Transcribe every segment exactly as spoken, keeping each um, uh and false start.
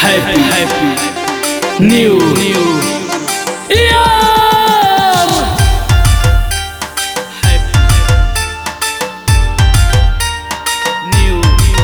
happy, happy, new, new year. Happy, new, new.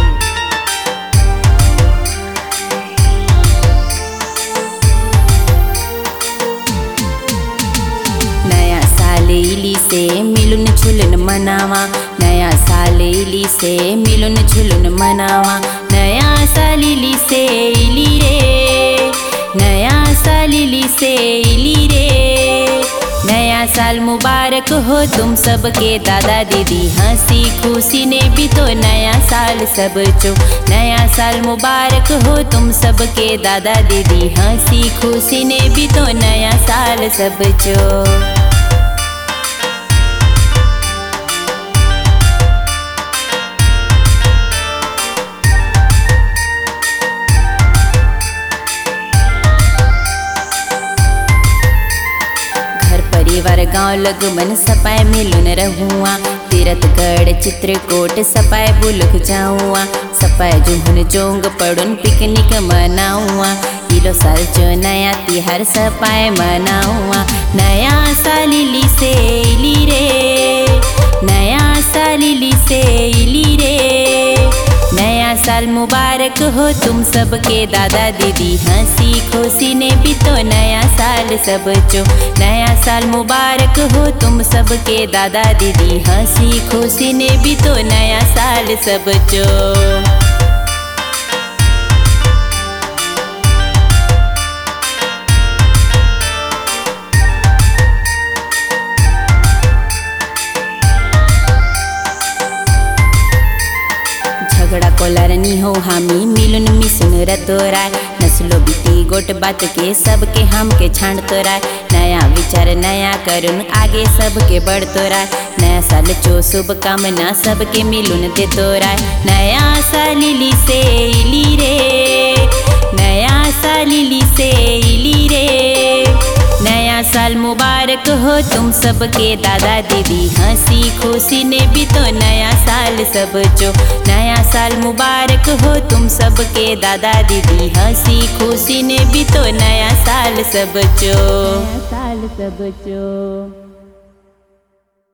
नया साल इली से मिलुन झुलन मनावा, नया साल इली से मिलुन झुलन मनावा। नया साल इली से इली रे, नया साल इली से इली रे। नया साल मुबारक हो तुम सबके दादा दीदी, हंसी खुशी ने भी तो नया साल सब चो। नया साल मुबारक हो तुम सबके दादा दीदी, हंसी खुशी ने भी तो नया साल सब चो। परिवार गाँव लगमन सपाए मिलुन रहुआ, तीरथगढ़ चित्रकूट सपाए बुलक जाऊआ। सपाए जुहुन जोंग पड़ुन पिकनिक मनाऊआ, इलो साल जो नया तिहार सपाए मनाऊआ। नया साल इली से इली रे, नया साल इली से इली रे। नया साल मुबारक हो तुम सबके दादा दीदी, हंसी खुशी ने भी तो नया साल सब चो। नया साल मुबारक हो तुम सबके दादा दीदी, हंसी खुशी ने भी तो नया साल सब चो। झगड़ा कोलार नी हो हामी मिलुन मिसुन रतोराय। नस्लो बीती गोट बात के सबके हम के छांड तोराय। नया विचार नया करुन आगे सबके बढ़ तोराय। नया साल चो शुभकामना सबके मिलुन दे तोराय। नया साल इली से इली रे, नया साल इली से इली रे। नया साल मुबारक हो तुम सबके दादा दीदी, हंसी खुशी ने भी तो नया साल सब चो। नया साल मुबारक हो तुम सबके दादा दीदी, हंसी खुशी ने भी तो नया साल सब चो। नया साल सब चो।